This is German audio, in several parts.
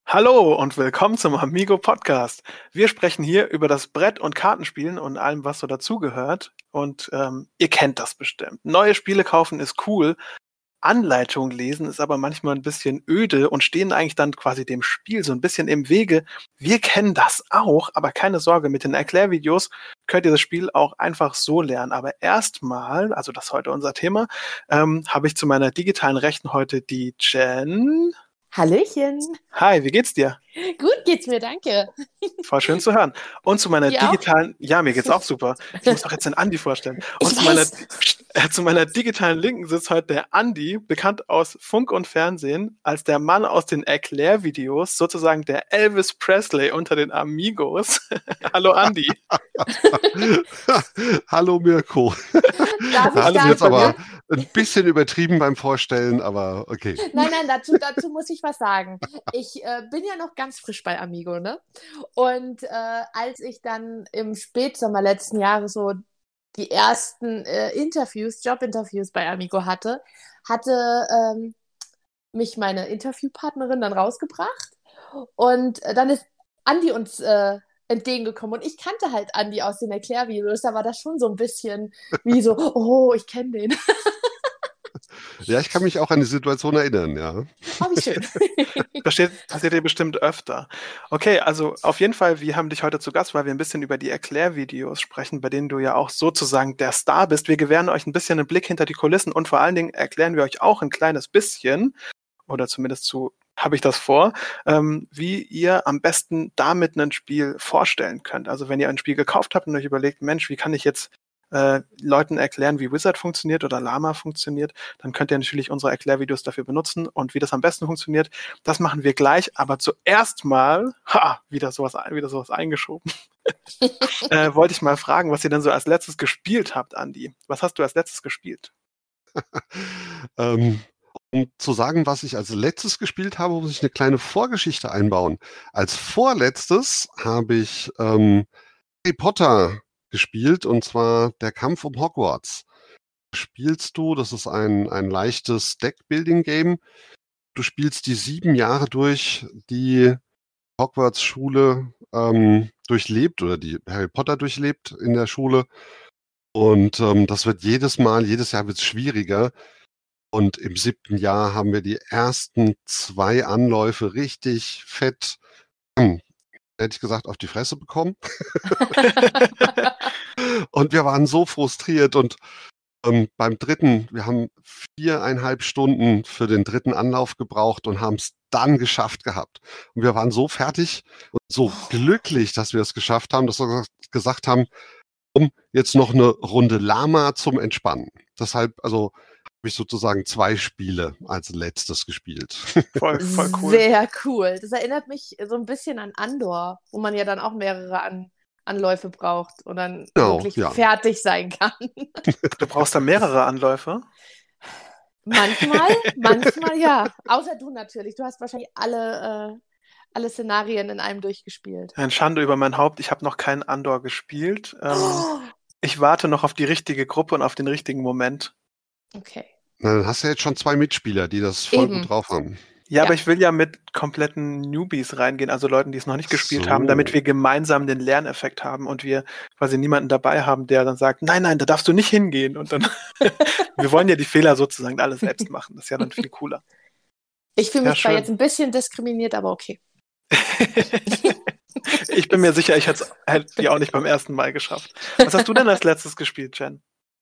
Hallo und willkommen zum Amigo Podcast. Wir sprechen hier über das Brett- und Kartenspielen und allem, was so dazugehört. Und ihr kennt das bestimmt. Neue Spiele kaufen ist cool. Anleitungen lesen ist aber manchmal ein bisschen öde und stehen eigentlich dann quasi dem Spiel so ein bisschen im Wege. Wir kennen das auch, aber keine Sorge, mit den Erklärvideos könnt ihr das Spiel auch einfach so lernen. Aber erstmal, also das ist heute unser Thema, habe ich zu meiner digitalen Rechten heute die Jen. Hallöchen. Hi, wie geht's dir? Gut geht's mir, danke. Voll schön zu hören. Und zu meiner Dir auch? ja, mir geht's auch super. Ich muss doch jetzt den Andi vorstellen. Und Ich weiß. zu meiner digitalen Linken sitzt heute der Andi, bekannt aus Funk und Fernsehen, als der Mann aus den Erklärvideos, sozusagen der Elvis Presley unter den Amigos. Hallo Andi. Hallo Mirko. Darf ich Hast du sagen, jetzt aber ne? ein bisschen übertrieben beim Vorstellen, aber okay. Nein, dazu muss ich was sagen. Ich bin ja noch ganz frisch bei Amigo, ne? Und als ich dann im Spätsommer letzten Jahres so die ersten Jobinterviews bei Amigo hatte mich meine Interviewpartnerin dann rausgebracht und dann ist Andi uns entgegengekommen und ich kannte halt Andi aus den Erklärvideos, da war das schon so ein bisschen wie so, oh, ich kenne den. Ja, ich kann mich auch an die Situation erinnern, ja. Oh, wie schön. Passiert dir bestimmt öfter. Okay, also auf jeden Fall, wir haben dich heute zu Gast, weil wir ein bisschen über die Erklärvideos sprechen, bei denen du ja auch sozusagen der Star bist. Wir gewähren euch ein bisschen einen Blick hinter die Kulissen und vor allen Dingen erklären wir euch auch ein kleines bisschen, oder zumindest habe ich das vor, wie ihr am besten damit ein Spiel vorstellen könnt. Also wenn ihr ein Spiel gekauft habt und euch überlegt, Mensch, wie kann ich jetzt Leuten erklären, wie Wizard funktioniert oder Llama funktioniert, dann könnt ihr natürlich unsere Erklärvideos dafür benutzen und wie das am besten funktioniert, das machen wir gleich, aber zuerst mal, wieder sowas eingeschoben, wollte ich mal fragen, was ihr denn so als letztes gespielt habt, Andi. Was hast du als letztes gespielt? Um zu sagen, was ich als letztes gespielt habe, muss ich eine kleine Vorgeschichte einbauen. Als vorletztes habe ich Harry Potter gespielt, und zwar der Kampf um Hogwarts. Spielst du, das ist ein leichtes Deck-Building-Game. Du spielst die 7 Jahre durch, die Hogwarts-Schule durchlebt oder die Harry Potter durchlebt in der Schule. Und das wird jedes Jahr wird es schwieriger. Und im 7. Jahr haben wir die ersten 2 Anläufe richtig fett, hätte ich gesagt, auf die Fresse bekommen. Und wir waren so frustriert und beim dritten, wir haben 4,5 Stunden für den dritten Anlauf gebraucht und haben es dann geschafft gehabt. Und wir waren so fertig und so glücklich, dass wir es geschafft haben, dass wir gesagt haben, jetzt noch eine Runde Llama zum Entspannen. Deshalb, also habe ich sozusagen 2 Spiele als letztes gespielt. Voll cool. Sehr cool. Das erinnert mich so ein bisschen an Andor, wo man ja dann auch mehrere Anläufe braucht und dann wirklich fertig sein kann. Du brauchst da mehrere Anläufe? Manchmal ja. Außer du natürlich. Du hast wahrscheinlich alle Szenarien in einem durchgespielt. Ein Schande über mein Haupt, ich habe noch keinen Andor gespielt. Ich warte noch auf die richtige Gruppe und auf den richtigen Moment. Okay. Na, dann hast du jetzt schon 2 Mitspieler, die das voll gut drauf haben. Ja, aber ich will ja mit kompletten Newbies reingehen, also Leuten, die es noch nicht gespielt haben, damit wir gemeinsam den Lerneffekt haben und wir quasi niemanden dabei haben, der dann sagt, nein, da darfst du nicht hingehen. Und dann, wir wollen ja die Fehler sozusagen alle selbst machen. Das ist ja dann viel cooler. Ich fühle mich zwar jetzt ein bisschen diskriminiert, aber okay. Ich bin mir sicher, ich hätte die auch nicht beim ersten Mal geschafft. Was hast du denn als letztes gespielt, Jen?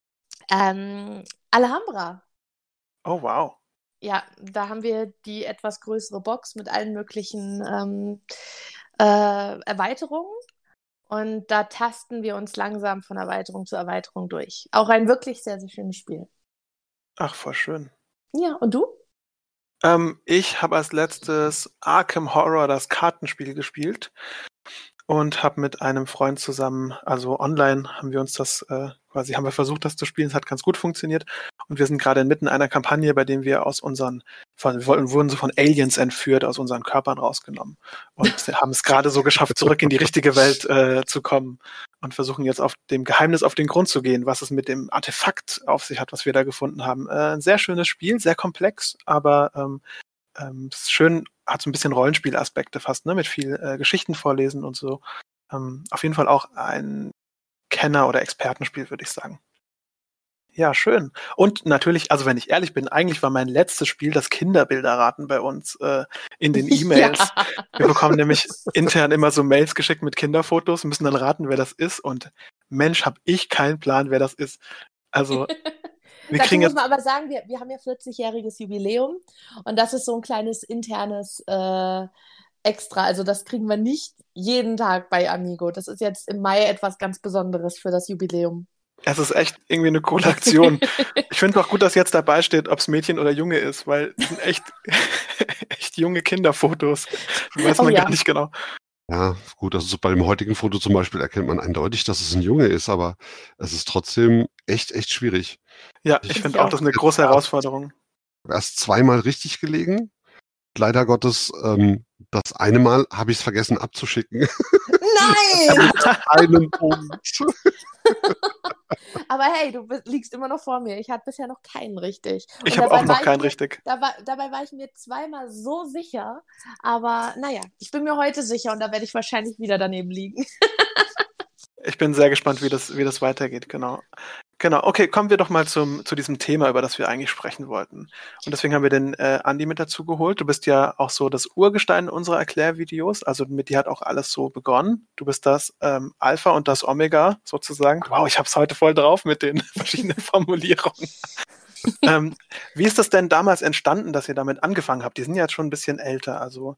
Alhambra. Oh, wow. Ja, da haben wir die etwas größere Box mit allen möglichen Erweiterungen. Und da tasten wir uns langsam von Erweiterung zu Erweiterung durch. Auch ein wirklich sehr, sehr schönes Spiel. Ach, voll schön. Ja, und du? Ich habe als letztes Arkham Horror, das Kartenspiel, gespielt. Und habe mit einem Freund zusammen, also online, haben wir uns das haben wir versucht, das zu spielen. Es hat ganz gut funktioniert. Und wir sind gerade inmitten einer Kampagne, bei dem wir wurden so von Aliens entführt, aus unseren Körpern rausgenommen. Und haben es gerade so geschafft, zurück in die richtige Welt zu kommen. Und versuchen jetzt auf dem Geheimnis auf den Grund zu gehen, was es mit dem Artefakt auf sich hat, was wir da gefunden haben. Ein sehr schönes Spiel, sehr komplex, aber es ist schön, hat so ein bisschen Rollenspielaspekte fast, ne? Mit viel Geschichten vorlesen und so. Auf jeden Fall auch ein Kenner- oder Expertenspiel, würde ich sagen. Ja, schön. Und natürlich, also wenn ich ehrlich bin, eigentlich war mein letztes Spiel das Kinderbilderraten bei uns in den E-Mails. Ja. Wir bekommen nämlich intern immer so Mails geschickt mit Kinderfotos, müssen dann raten, wer das ist. Und Mensch, habe ich keinen Plan, wer das ist. Also wir Dazu kriegen muss jetzt, man aber sagen, wir haben ja 40-jähriges Jubiläum und das ist so ein kleines internes Extra. Also das kriegen wir nicht jeden Tag bei Amigo. Das ist jetzt im Mai etwas ganz Besonderes für das Jubiläum. es ist echt irgendwie eine coole Aktion. Ich finde es auch gut, dass jetzt dabei steht, ob es Mädchen oder Junge ist, weil es sind echt, echt junge Kinderfotos. Weiß Oh man ja. gar nicht genau. Ja, gut, also so bei dem heutigen Foto zum Beispiel erkennt man eindeutig, dass es ein Junge ist, aber es ist trotzdem echt schwierig. Ja, Ich ich Finde finde ich auch, auch. das ist eine große Herausforderung. habe erst zweimal richtig gelegen. Leider Gottes, das eine Mal habe ich es vergessen abzuschicken. Nein! Einen Punkt. Aber hey, du liegst immer noch vor mir. Ich hatte bisher noch keinen richtig. Ich Und habe auch dabei noch war ich keinen mir, richtig. dabei war ich mir zweimal so sicher. Aber naja, ich bin mir heute sicher und da werde ich wahrscheinlich wieder daneben liegen. Ich bin sehr gespannt, wie das weitergeht, genau. Genau, okay, kommen wir doch mal zu diesem Thema, über das wir eigentlich sprechen wollten. Und deswegen haben wir den Andi mit dazu geholt. Du bist ja auch so das Urgestein unserer Erklärvideos, also mit dir hat auch alles so begonnen. Du bist das Alpha und das Omega sozusagen. Wow, ich hab's heute voll drauf mit den verschiedenen Formulierungen. Wie ist das denn damals entstanden, dass ihr damit angefangen habt? Die sind ja jetzt schon ein bisschen älter, also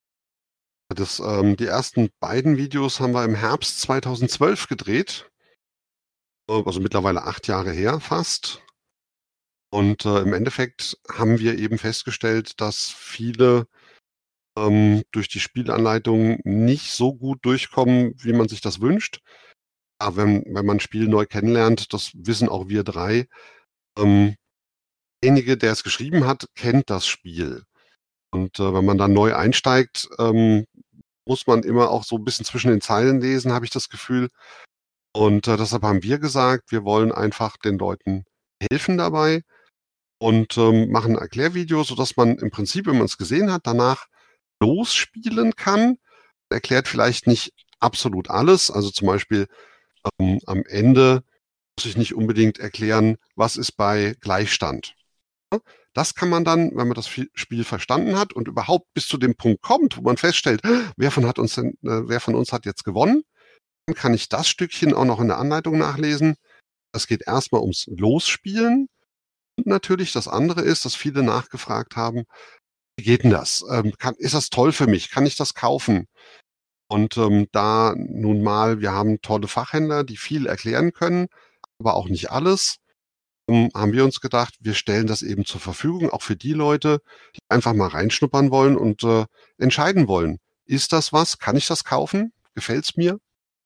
Die ersten beiden Videos haben wir im Herbst 2012 gedreht. Also mittlerweile 8 Jahre her fast. Und im Endeffekt haben wir eben festgestellt, dass viele durch die Spielanleitung nicht so gut durchkommen, wie man sich das wünscht. Aber wenn man ein Spiel neu kennenlernt, das wissen auch wir drei, derjenige, der es geschrieben hat, kennt das Spiel. Und wenn man dann neu einsteigt, muss man immer auch so ein bisschen zwischen den Zeilen lesen, habe ich das Gefühl. Und deshalb haben wir gesagt, wir wollen einfach den Leuten helfen dabei und machen ein Erklärvideo, sodass man im Prinzip, wenn man es gesehen hat, danach losspielen kann. Erklärt vielleicht nicht absolut alles. Also zum Beispiel am Ende muss ich nicht unbedingt erklären, was ist bei Gleichstand. Das kann man dann, wenn man das Spiel verstanden hat und überhaupt bis zu dem Punkt kommt, wo man feststellt, wer von uns hat jetzt gewonnen, dann kann ich das Stückchen auch noch in der Anleitung nachlesen. Es geht erstmal ums Losspielen. Und natürlich das andere ist, dass viele nachgefragt haben, wie geht denn das? Ist das toll für mich? Kann ich das kaufen? Und da nun mal, wir haben tolle Fachhändler, die viel erklären können, aber auch nicht alles, haben wir uns gedacht, wir stellen das eben zur Verfügung, auch für die Leute, die einfach mal reinschnuppern wollen und entscheiden wollen. Ist das was? Kann ich das kaufen? Gefällt's mir?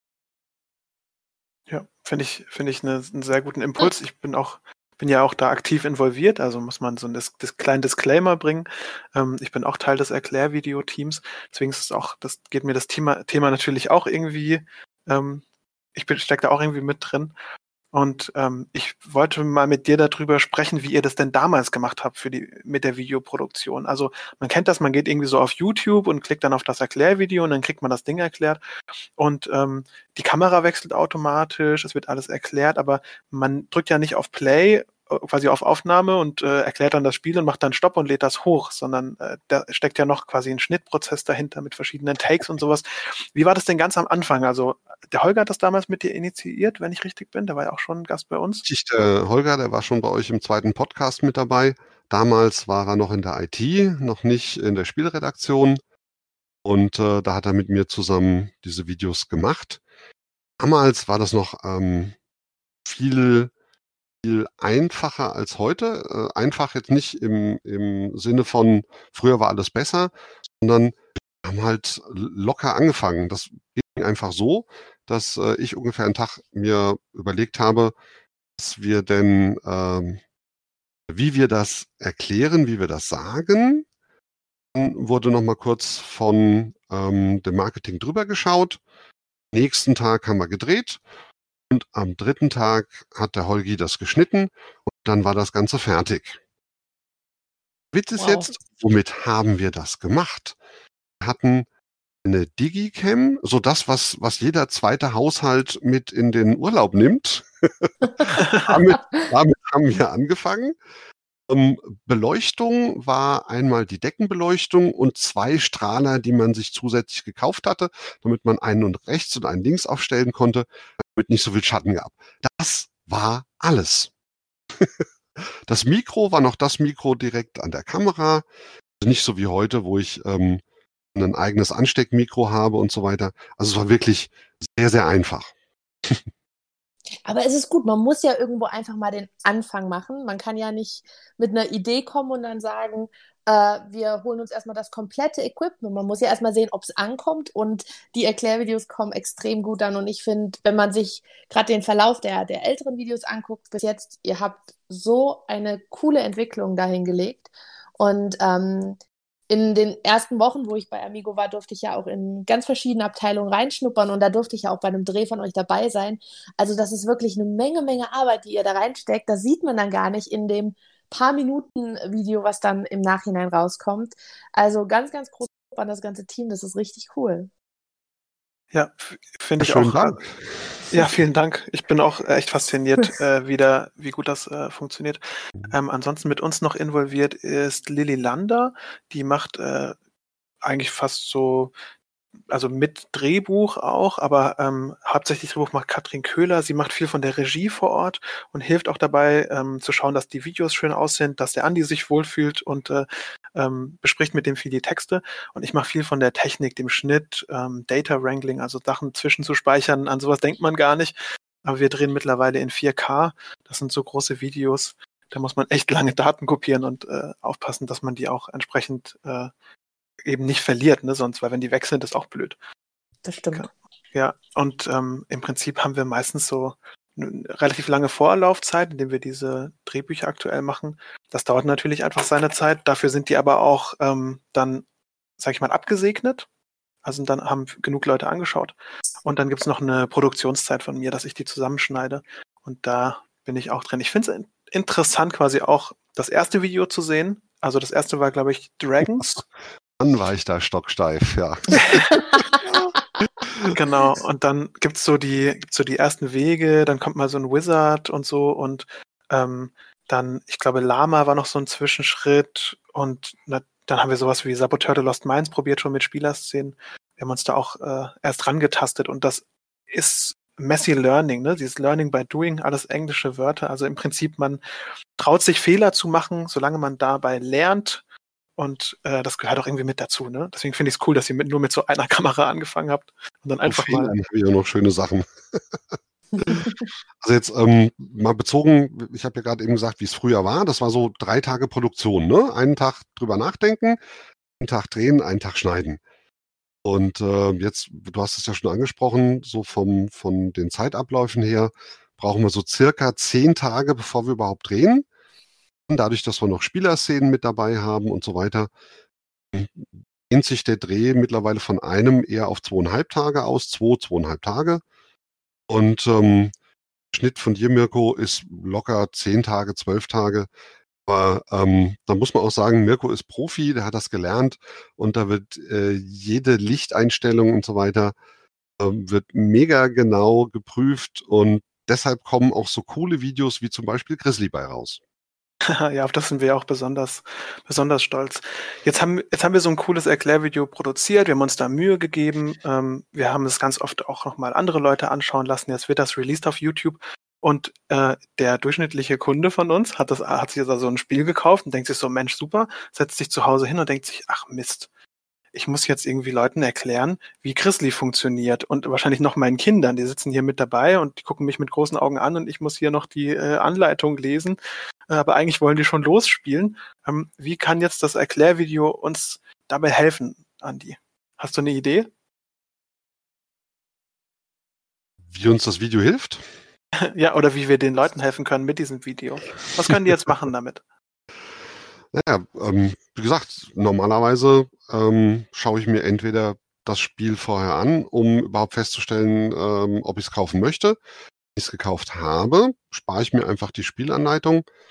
ja, finde ich einen sehr guten Impuls. Ich bin ja auch da aktiv involviert, also muss man so ein kleinen Disclaimer bringen. Ich bin auch Teil des Erklärvideo-Teams, deswegen ist es auch, das geht mir das Thema natürlich auch irgendwie, ich stecke da auch irgendwie mit drin. Und ich wollte mal mit dir darüber sprechen, wie ihr das denn damals gemacht habt mit der Videoproduktion. Also man kennt das, man geht irgendwie so auf YouTube und klickt dann auf das Erklärvideo und dann kriegt man das Ding erklärt. Und die Kamera wechselt automatisch, es wird alles erklärt, aber man drückt ja nicht auf Play, quasi auf Aufnahme und erklärt dann das Spiel und macht dann Stopp und lädt das hoch, sondern da steckt ja noch quasi ein Schnittprozess dahinter mit verschiedenen Takes und sowas. Wie war das denn ganz am Anfang? Also der Holger hat das damals mit dir initiiert, wenn ich richtig bin. Der war ja auch schon ein Gast bei uns. Der Holger, der war schon bei euch im zweiten Podcast mit dabei. Damals war er noch in der IT, noch nicht in der Spielredaktion. Und da hat er mit mir zusammen diese Videos gemacht. Damals war das noch viel einfacher als heute. Einfach jetzt nicht im Sinne von, früher war alles besser, sondern wir haben halt locker angefangen. Das ging einfach so, dass ich ungefähr einen Tag mir überlegt habe, dass wir denn, wie wir das erklären, wie wir das sagen. Dann wurde noch mal kurz von dem Marketing drüber geschaut. Nächsten Tag haben wir gedreht und am dritten Tag hat der Holgi das geschnitten und dann war das Ganze fertig. Witz ist Wow. jetzt, womit haben wir das gemacht? Wir hatten eine Digicam, so das, was jeder zweite Haushalt mit in den Urlaub nimmt. Damit haben wir angefangen. Beleuchtung war einmal die Deckenbeleuchtung und 2 Strahler, die man sich zusätzlich gekauft hatte, damit man einen und rechts und einen links aufstellen konnte, damit nicht so viel Schatten gab. Das war alles. Das Mikro war noch das Mikro direkt an der Kamera. Also nicht so wie heute, wo ich ein eigenes Ansteckmikro habe und so weiter. Also es war wirklich sehr, sehr einfach. Aber es ist gut, man muss ja irgendwo einfach mal den Anfang machen. Man kann ja nicht mit einer Idee kommen und dann sagen, wir holen uns erstmal das komplette Equipment. Man muss ja erstmal sehen, ob es ankommt, und die Erklärvideos kommen extrem gut an. Und ich finde, wenn man sich gerade den Verlauf der älteren Videos anguckt bis jetzt, ihr habt so eine coole Entwicklung dahin gelegt. Und in den ersten Wochen, wo ich bei Amigo war, durfte ich ja auch in ganz verschiedene Abteilungen reinschnuppern, und da durfte ich ja auch bei einem Dreh von euch dabei sein. Also das ist wirklich eine Menge Arbeit, die ihr da reinsteckt. Das sieht man dann gar nicht in dem paar Minuten Video, was dann im Nachhinein rauskommt. Also ganz groß an das ganze Team, das ist richtig cool. Ja, finde ich Schönen auch. Dank. Ja, vielen Dank. Ich bin auch echt fasziniert, wie gut das funktioniert. Ansonsten mit uns noch involviert ist Lilly Lander. Die macht eigentlich fast so, also mit Drehbuch auch, aber hauptsächlich Drehbuch macht Katrin Köhler. Sie macht viel von der Regie vor Ort und hilft auch dabei, zu schauen, dass die Videos schön aussehen, dass der Andi sich wohlfühlt, und bespricht mit dem viel die Texte. Und ich mache viel von der Technik, dem Schnitt, Data Wrangling, also Sachen zwischenzuspeichern. An sowas denkt man gar nicht. Aber wir drehen mittlerweile in 4K. Das sind so große Videos. Da muss man echt lange Daten kopieren und aufpassen, dass man die auch entsprechend eben nicht verliert, ne? Sonst, weil wenn die weg sind, ist auch blöd. Das stimmt. Ja, und im Prinzip haben wir meistens so eine relativ lange Vorlaufzeit, indem wir diese Drehbücher aktuell machen. Das dauert natürlich einfach seine Zeit. Dafür sind die aber auch dann, sag ich mal, abgesegnet. Also dann haben genug Leute angeschaut. Und dann gibt's noch eine Produktionszeit von mir, dass ich die zusammenschneide. Und da bin ich auch drin. Ich finde es interessant, quasi auch das erste Video zu sehen. Also das erste war, glaube ich, Dragons. Dann war ich da stocksteif, ja. Genau, und dann gibt's so die ersten Wege, dann kommt mal so ein Wizard und so, und dann, ich glaube, Lama war noch so ein Zwischenschritt, und dann haben wir sowas wie Saboteur de Lost Mines probiert, schon mit Spielerszenen. Wir haben uns da auch erst rangetastet, und das ist messy Learning, ne? Dieses Learning by Doing, alles englische Wörter. Also im Prinzip, man traut sich Fehler zu machen, solange man dabei lernt. Und das gehört auch irgendwie mit dazu, ne? Deswegen finde ich es cool, dass ihr nur mit so einer Kamera angefangen habt und dann einfach mal. Haben wir noch schöne Sachen. Also jetzt mal bezogen, ich habe ja gerade eben gesagt, wie es früher war. Das war so 3 Tage Produktion, ne? Einen Tag drüber nachdenken, einen Tag drehen, einen Tag schneiden. Und jetzt, du hast es ja schon angesprochen, so von den Zeitabläufen her, brauchen wir so circa 10 Tage, bevor wir überhaupt drehen. Dadurch, dass wir noch Spielerszenen mit dabei haben und so weiter, dehnt sich der Dreh mittlerweile von einem eher auf 2,5 Tage aus, 2,5 Tage. Und Schnitt von dir, Mirko, ist locker 10 Tage, 12 Tage. Aber da muss man auch sagen, Mirko ist Profi, der hat das gelernt, und da wird jede Lichteinstellung und so weiter wird mega genau geprüft, und deshalb kommen auch so coole Videos wie zum Beispiel Grizzly bei raus. Ja, auf das sind wir auch besonders stolz. Jetzt haben wir so ein cooles Erklärvideo produziert. Wir haben uns da Mühe gegeben. Wir haben es ganz oft auch nochmal andere Leute anschauen lassen. Jetzt wird das released auf YouTube. Und der durchschnittliche Kunde von uns hat sich jetzt also ein Spiel gekauft und denkt sich so, Mensch, super, setzt sich zu Hause hin und denkt sich, ach Mist, ich muss jetzt irgendwie Leuten erklären, wie Grizzly funktioniert, und wahrscheinlich noch meinen Kindern, die sitzen hier mit dabei und die gucken mich mit großen Augen an, und ich muss hier noch die Anleitung lesen, aber eigentlich wollen die schon losspielen. Wie kann jetzt das Erklärvideo uns dabei helfen, Andi? Hast du eine Idee? Wie uns das Video hilft? Ja, oder wie wir den Leuten helfen können mit diesem Video. Was können die jetzt machen damit? Naja, wie gesagt, normalerweise schaue ich mir entweder das Spiel vorher an, um überhaupt festzustellen, ob ich es kaufen möchte. Wenn ich es gekauft habe, spare ich mir einfach die Spielanleitung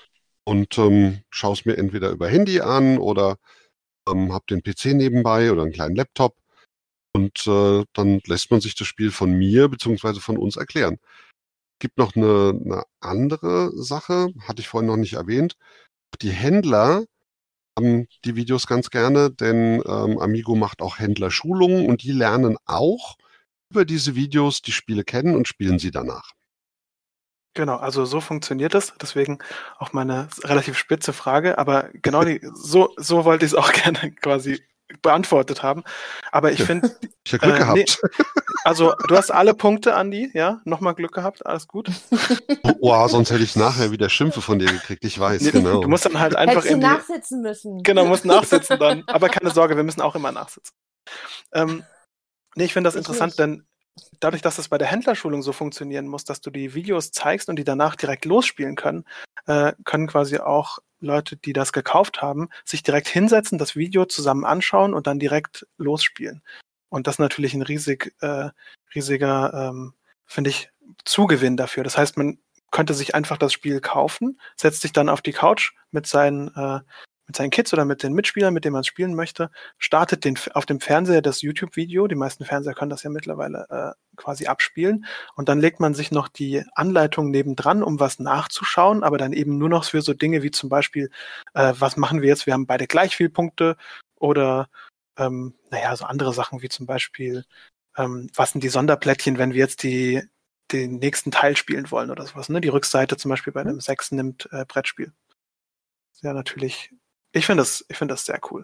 und schaue es mir entweder über Handy an oder habe den PC nebenbei oder einen kleinen Laptop und dann lässt man sich das Spiel von mir bzw. von uns erklären. Es gibt noch eine andere Sache, hatte ich vorhin noch nicht erwähnt. Die Händler haben die Videos ganz gerne, denn Amigo macht auch Händlerschulungen und die lernen auch über diese Videos die Spiele kennen und spielen sie danach. Genau, also so funktioniert das. Deswegen auch meine relativ spitze Frage. Aber genau so wollte ich es auch gerne quasi beantwortet haben. Aber ich finde, Ich habe Glück gehabt. also du hast alle Punkte, Andi, ja? Nochmal Glück gehabt, alles gut. Wow, sonst hätte ich nachher wieder Schimpfe von dir gekriegt, ich weiß, genau. Du musst dann halt einfach Hättest du nachsitzen müssen. Genau, musst nachsitzen dann. Aber keine Sorge, wir müssen auch immer nachsitzen. Ich finde das interessant, denn dadurch, dass es bei der Händlerschulung so funktionieren muss, dass du die Videos zeigst und die danach direkt losspielen können, können quasi auch Leute, die das gekauft haben, sich direkt hinsetzen, das Video zusammen anschauen und dann direkt losspielen. Und das ist natürlich ein riesiger, finde ich, Zugewinn dafür. Das heißt, man könnte sich einfach das Spiel kaufen, setzt sich dann auf die Couch mit seinen Kids oder mit den Mitspielern, mit denen man spielen möchte, startet auf dem Fernseher das YouTube-Video. Die meisten Fernseher können das ja mittlerweile quasi abspielen. Und dann legt man sich noch die Anleitung nebendran, um was nachzuschauen, aber dann eben nur noch für so Dinge wie zum Beispiel, was machen wir jetzt? Wir haben beide gleich viel Punkte oder so andere Sachen wie zum Beispiel, was sind die Sonderplättchen, wenn wir jetzt den nächsten Teil spielen wollen oder sowas. Ne? Die Rückseite zum Beispiel bei einem 6 nimmt Brettspiel. Ja, natürlich. Ich finde das sehr cool.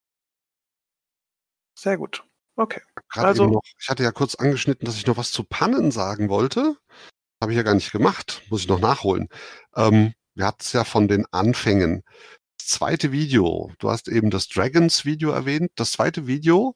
Sehr gut. Okay. Ich hatte ja kurz angeschnitten, dass ich noch was zu Pannen sagen wollte. Habe ich ja gar nicht gemacht. Muss ich noch nachholen. Wir hatten es ja von den Anfängen. Das zweite Video, du hast eben das Dragons-Video erwähnt. Das zweite Video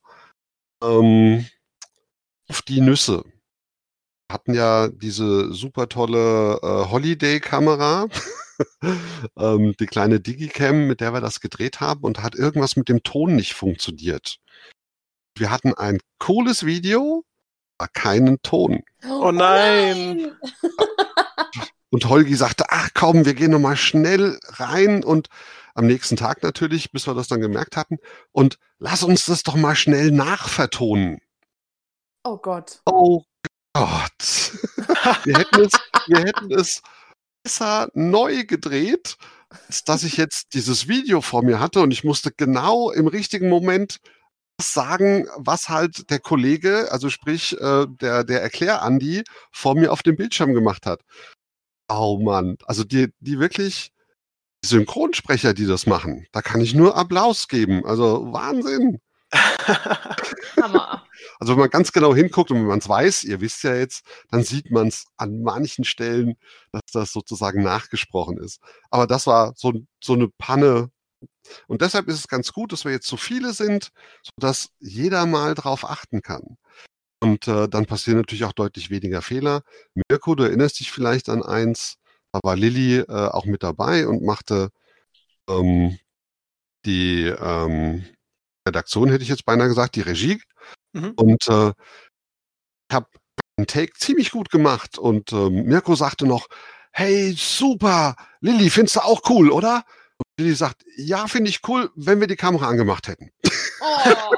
auf die Nüsse. Wir hatten ja diese super tolle Holiday-Kamera. Die kleine Digicam, mit der wir das gedreht haben und hat irgendwas mit dem Ton nicht funktioniert. Wir hatten ein cooles Video, aber keinen Ton. Oh nein! Und Holgi sagte, ach komm, wir gehen nochmal schnell rein und am nächsten Tag natürlich, bis wir das dann gemerkt hatten, und lass uns das doch mal schnell nachvertonen. Oh Gott. Oh Gott. Wir hätten es besser neu gedreht, als dass ich jetzt dieses Video vor mir hatte und ich musste genau im richtigen Moment sagen, was halt der Kollege, also sprich der Erklär-Andi, vor mir auf dem Bildschirm gemacht hat. Oh Mann, also die wirklich Synchronsprecher, die das machen, da kann ich nur Applaus geben. Also Wahnsinn. Hammer. Also wenn man ganz genau hinguckt und wenn man es weiß, ihr wisst ja jetzt, dann sieht man es an manchen Stellen, dass das sozusagen nachgesprochen ist. Aber das war so eine Panne. Und deshalb ist es ganz gut, dass wir jetzt so viele sind, sodass jeder mal drauf achten kann. Und dann passieren natürlich auch deutlich weniger Fehler. Mirko, du erinnerst dich vielleicht an eins, da war Lilly auch mit dabei und machte die Redaktion, hätte ich jetzt beinahe gesagt, die Regie. Und ich habe einen Take ziemlich gut gemacht und Mirko sagte noch, hey, super, Lilly, findest du auch cool, oder? Und Lilly sagt, ja, finde ich cool, wenn wir die Kamera angemacht hätten. Oh.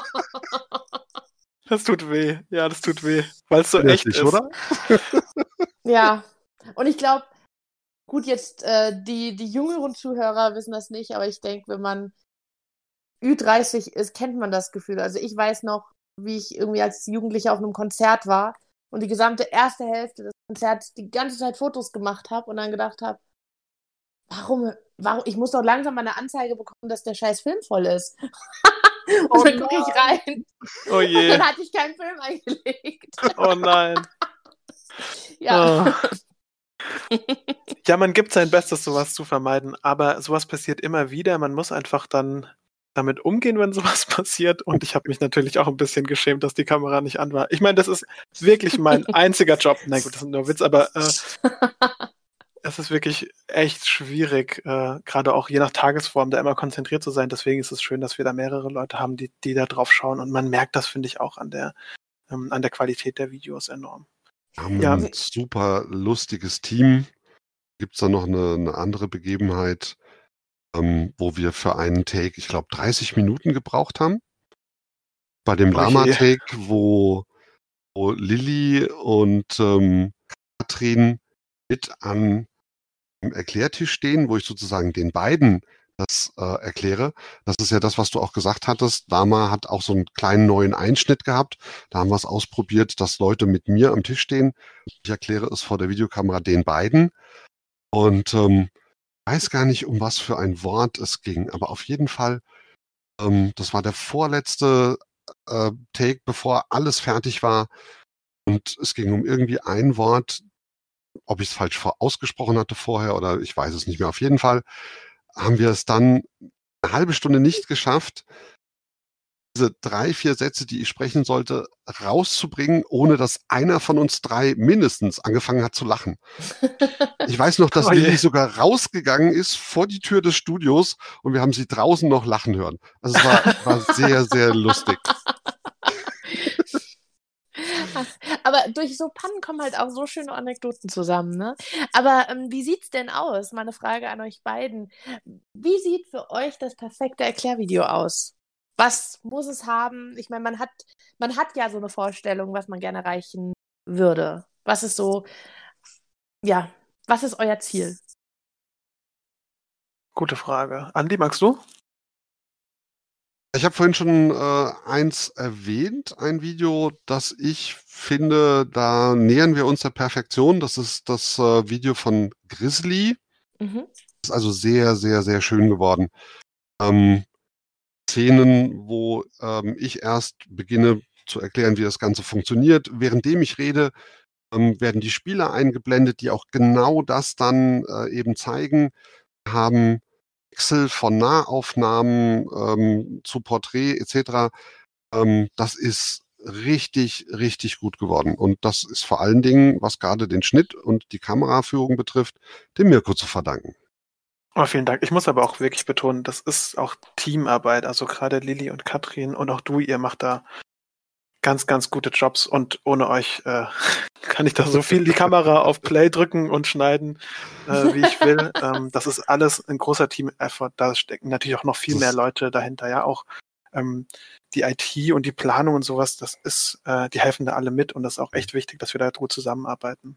Das tut weh. Ja, das tut weh. Weil es so echt ist. Oder? Ja. Und ich glaube, gut, jetzt die jüngeren Zuhörer wissen das nicht, aber ich denke, wenn man Ü30 ist, kennt man das Gefühl. Also ich weiß noch, wie ich irgendwie als Jugendliche auf einem Konzert war und die gesamte erste Hälfte des Konzerts die ganze Zeit Fotos gemacht habe und dann gedacht habe, warum, ich muss doch langsam mal eine Anzeige bekommen, dass der scheiß Film voll ist. Und dann gucke ich rein. Oh je. Und dann hatte ich keinen Film eingelegt. Oh nein. Ja. Oh. Ja, man gibt sein Bestes, sowas zu vermeiden, aber sowas passiert immer wieder. Man muss einfach dann damit umgehen, wenn sowas passiert. Und ich habe mich natürlich auch ein bisschen geschämt, dass die Kamera nicht an war. Ich meine, das ist wirklich mein einziger Job. Na gut, das ist nur Witz, aber es ist wirklich echt schwierig, gerade auch je nach Tagesform, da immer konzentriert zu sein. Deswegen ist es schön, dass wir da mehrere Leute haben, die da drauf schauen. Und man merkt das, finde ich, auch an der Qualität der Videos enorm. Wir haben ein super lustiges Team. gibt es dann noch eine andere Begebenheit, wo wir für einen Take, ich glaube, 30 Minuten gebraucht haben. Bei dem Lama-Take, wo Lilly und Katrin mit an dem Erklärtisch stehen, wo ich sozusagen den beiden das erkläre. Das ist ja das, was du auch gesagt hattest. Lama hat auch so einen kleinen neuen Einschnitt gehabt. Da haben wir es ausprobiert, dass Leute mit mir am Tisch stehen. Ich erkläre es vor der Videokamera den beiden. Und weiß gar nicht, um was für ein Wort es ging. Aber auf jeden Fall, das war der vorletzte Take, bevor alles fertig war. Und es ging um irgendwie ein Wort, ob ich es falsch ausgesprochen hatte vorher oder ich weiß es nicht mehr. Auf jeden Fall haben wir es dann eine halbe Stunde nicht geschafft, diese 3, 4 Sätze, die ich sprechen sollte, rauszubringen, ohne dass einer von uns 3 mindestens angefangen hat zu lachen. Ich weiß noch, dass Lilly sogar rausgegangen ist vor die Tür des Studios und wir haben sie draußen noch lachen hören. Also es war sehr, sehr lustig. Aber durch so Pannen kommen halt auch so schöne Anekdoten zusammen, ne? Aber wie sieht's denn aus? Mal eine Frage an euch beiden. Wie sieht für euch das perfekte Erklärvideo aus? Was muss es haben? Ich meine, man hat ja so eine Vorstellung, was man gerne erreichen würde. Was ist so, ja, was ist euer Ziel? Gute Frage. Andi, magst du? Ich habe vorhin schon eins erwähnt, ein Video, das ich finde, da nähern wir uns der Perfektion. Das ist das Video von Grizzly. Das ist also sehr, sehr, sehr schön geworden. Szenen, wo ich erst beginne zu erklären, wie das Ganze funktioniert. Währenddem ich rede, werden die Spieler eingeblendet, die auch genau das dann eben zeigen. Wir haben Wechsel von Nahaufnahmen zu Porträt etc. Das ist richtig, richtig gut geworden. Und das ist vor allen Dingen, was gerade den Schnitt und die Kameraführung betrifft, dem Mirko zu verdanken. Oh, vielen Dank. Ich muss aber auch wirklich betonen, das ist auch Teamarbeit. Also gerade Lilly und Katrin und auch du, ihr macht da ganz, ganz gute Jobs und ohne euch kann ich da so viel die Kamera auf Play drücken und schneiden, wie ich will. Das ist alles ein großer Team-Effort. Da stecken natürlich auch noch viel mehr Leute dahinter. Ja, auch die IT und die Planung und sowas, das ist, die helfen da alle mit und das ist auch echt wichtig, dass wir da gut zusammenarbeiten.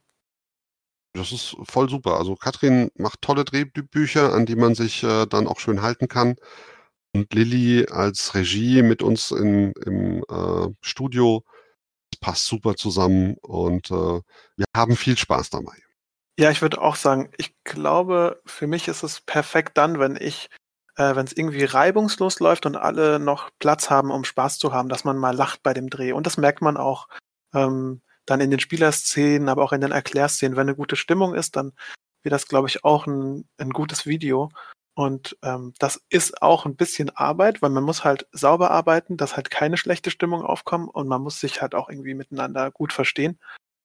Das ist voll super. Also Katrin macht tolle Drehbücher, an die man sich dann auch schön halten kann. Und Lilly als Regie mit uns im Studio, das passt super zusammen und wir haben viel Spaß dabei. Ja, ich würde auch sagen, ich glaube, für mich ist es perfekt dann, wenn es irgendwie reibungslos läuft und alle noch Platz haben, um Spaß zu haben, dass man mal lacht bei dem Dreh. Und das merkt man auch dann in den Spielerszenen, aber auch in den Erklärszenen. Wenn eine gute Stimmung ist, dann wird das, glaube ich, auch ein gutes Video. Und das ist auch ein bisschen Arbeit, weil man muss halt sauber arbeiten, dass halt keine schlechte Stimmung aufkommt und man muss sich halt auch irgendwie miteinander gut verstehen.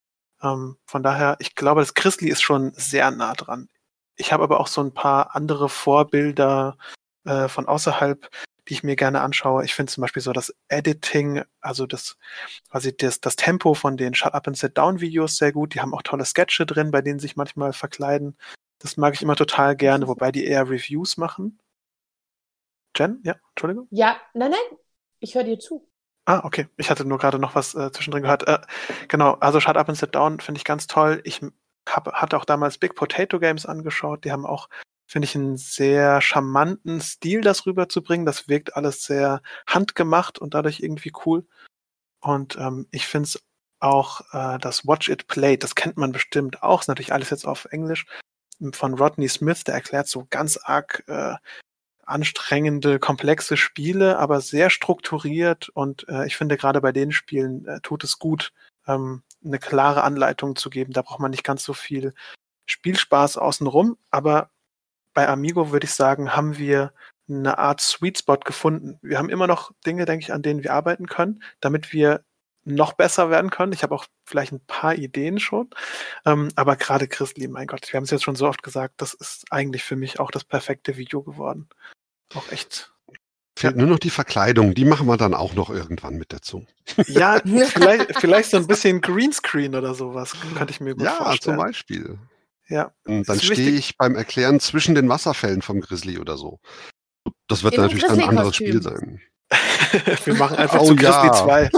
Von daher, ich glaube, das Grizzly ist schon sehr nah dran. Ich habe aber auch so ein paar andere Vorbilder von außerhalb, die ich mir gerne anschaue. Ich finde zum Beispiel so das Editing, also das Tempo von den Shut Up and Sit Down Videos sehr gut. Die haben auch tolle Sketche drin, bei denen sich manchmal verkleiden. Das mag ich immer total gerne, wobei die eher Reviews machen. Jen? Ja, Entschuldigung? Ja, nein, ich höre dir zu. Ah, okay. Ich hatte nur gerade noch was zwischendrin gehört. Genau, also Shut Up and Sit Down finde ich ganz toll. Ich hatte auch damals Big Potato Games angeschaut. Die haben auch, finde ich, einen sehr charmanten Stil, das rüberzubringen. Das wirkt alles sehr handgemacht und dadurch irgendwie cool. Und ich finde es auch das Watch It Played, das kennt man bestimmt auch. Ist natürlich alles jetzt auf Englisch. Von Rodney Smith, der erklärt so ganz arg anstrengende, komplexe Spiele, aber sehr strukturiert und ich finde gerade bei den Spielen tut es gut, eine klare Anleitung zu geben. Da braucht man nicht ganz so viel Spielspaß außenrum, aber bei Amigo würde ich sagen, haben wir eine Art Sweet Spot gefunden. Wir haben immer noch Dinge, denke ich, an denen wir arbeiten können, damit wir noch besser werden können. Ich habe auch vielleicht ein paar Ideen schon, aber gerade Grizzly, mein Gott, wir haben es jetzt schon so oft gesagt, das ist eigentlich für mich auch das perfekte Video geworden. Auch echt. Fehlt nur noch die Verkleidung, die machen wir dann auch noch irgendwann mit dazu. Ja, vielleicht so ein bisschen Greenscreen oder sowas, könnte ich mir gut vorstellen. Ja, zum Beispiel. Ja. Und dann stehe ich beim Erklären zwischen den Wasserfällen vom Grizzly oder so. Das wird In einem natürlich dann ein anderes Grizzly-Kostüm. Spiel sein. Wir machen einfach Oh zu Grizzly ja. 2.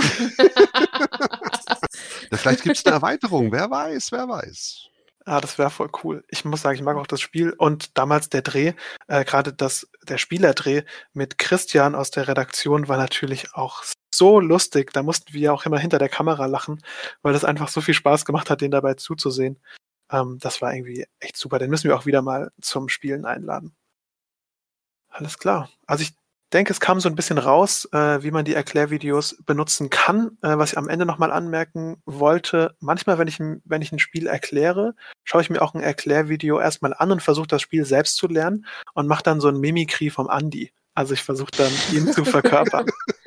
Ja, vielleicht gibt es eine Erweiterung. Wer weiß, wer weiß. Ah, das wäre voll cool. Ich muss sagen, ich mag auch das Spiel und damals der Dreh, gerade der Spielerdreh mit Christian aus der Redaktion war natürlich auch so lustig. Da mussten wir auch immer hinter der Kamera lachen, weil das einfach so viel Spaß gemacht hat, den dabei zuzusehen. Das war irgendwie echt super. Den müssen wir auch wieder mal zum Spielen einladen. Alles klar. Also ich denke, es kam so ein bisschen raus, wie man die Erklärvideos benutzen kann. Was ich am Ende nochmal anmerken wollte, manchmal, wenn ich ein Spiel erkläre, schaue ich mir auch ein Erklärvideo erstmal an und versuche das Spiel selbst zu lernen und mache dann so ein Mimikry vom Andi. Also ich versuche dann, ihn zu verkörpern.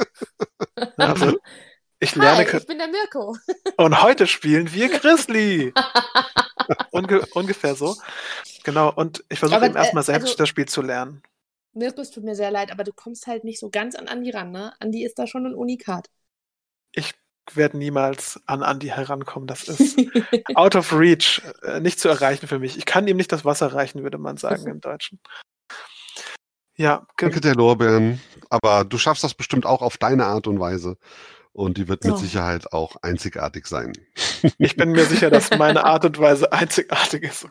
Also ich lerne... Hi, ich bin der Mirko. Und heute spielen wir Grizzly. Ungefähr so. Genau, und ich versuche eben erstmal selbst das Spiel zu lernen. Mirko, es tut mir sehr leid, aber du kommst halt nicht so ganz an Andi ran, ne? Andi ist da schon ein Unikat. Ich werde niemals an Andi herankommen. Das ist out of reach, nicht zu erreichen für mich. Ich kann ihm nicht das Wasser reichen, würde man sagen im Deutschen. Ja, danke der Lorbeeren. Aber du schaffst das bestimmt auch auf deine Art und Weise. Und die wird mit Sicherheit auch einzigartig sein. Ich bin mir sicher, dass meine Art und Weise einzigartig ist. Oh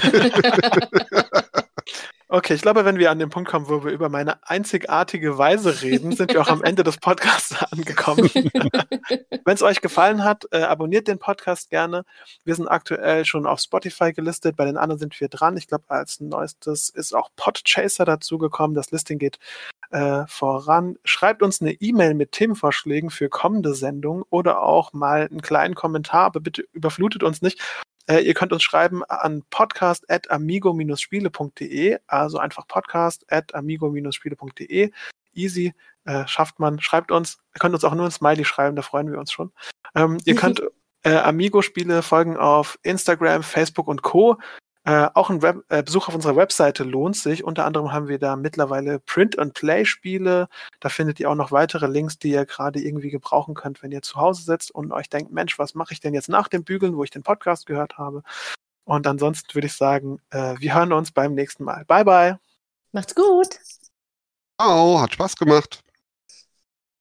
Gott. Okay, ich glaube, wenn wir an den Punkt kommen, wo wir über meine einzigartige Weise reden, sind wir auch am Ende des Podcasts angekommen. Wenn es euch gefallen hat, abonniert den Podcast gerne. Wir sind aktuell schon auf Spotify gelistet, bei den anderen sind wir dran. Ich glaube, als neuestes ist auch Podchaser dazugekommen. Das Listing geht voran. Schreibt uns eine E-Mail mit Themenvorschlägen für kommende Sendungen oder auch mal einen kleinen Kommentar, aber bitte überflutet uns nicht. Ihr könnt uns schreiben an podcast@amigo-spiele.de, also einfach podcast@amigo-spiele.de. Easy, schafft man. Schreibt uns. Ihr könnt uns auch nur ein Smiley schreiben, da freuen wir uns schon. Ihr könnt Amigo-Spiele folgen auf Instagram, Facebook und Co. Auch ein Besuch auf unserer Webseite lohnt sich. Unter anderem haben wir da mittlerweile Print-and-Play-Spiele. Da findet ihr auch noch weitere Links, die ihr gerade irgendwie gebrauchen könnt, wenn ihr zu Hause sitzt und euch denkt, Mensch, was mache ich denn jetzt nach dem Bügeln, wo ich den Podcast gehört habe? Und ansonsten würde ich sagen, wir hören uns beim nächsten Mal. Bye, bye. Macht's gut. Ciao, hat Spaß gemacht.